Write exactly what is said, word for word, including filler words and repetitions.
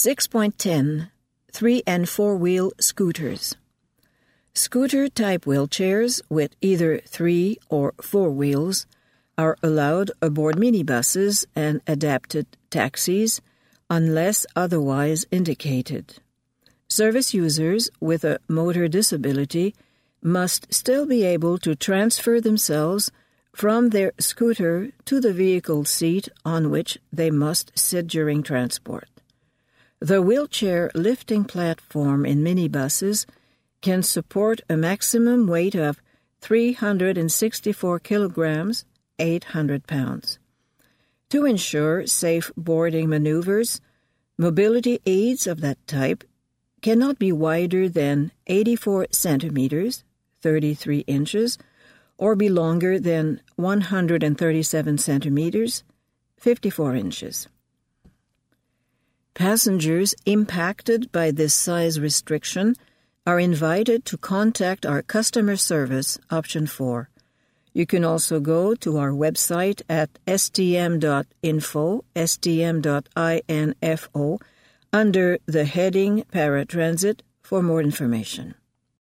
six point ten. Three- and four-wheel scooters. Scooter-type wheelchairs with either three or four wheels are allowed aboard minibuses and adapted taxis unless otherwise indicated. Service users with a motor disability must still be able to transfer themselves from their scooter to the vehicle seat on which they must sit during transport. The wheelchair lifting platform in minibuses can support a maximum weight of three hundred sixty-four kilograms, eight hundred pounds. To ensure safe boarding maneuvers, mobility aids of that type cannot be wider than eighty-four centimeters, thirty-three inches, or be longer than one hundred thirty-seven centimeters, fifty-four inches. Passengers impacted by this size restriction are invited to contact our customer service, option four. You can also go to our website at s t m dot info, s t m dot info, under the heading Paratransit for more information.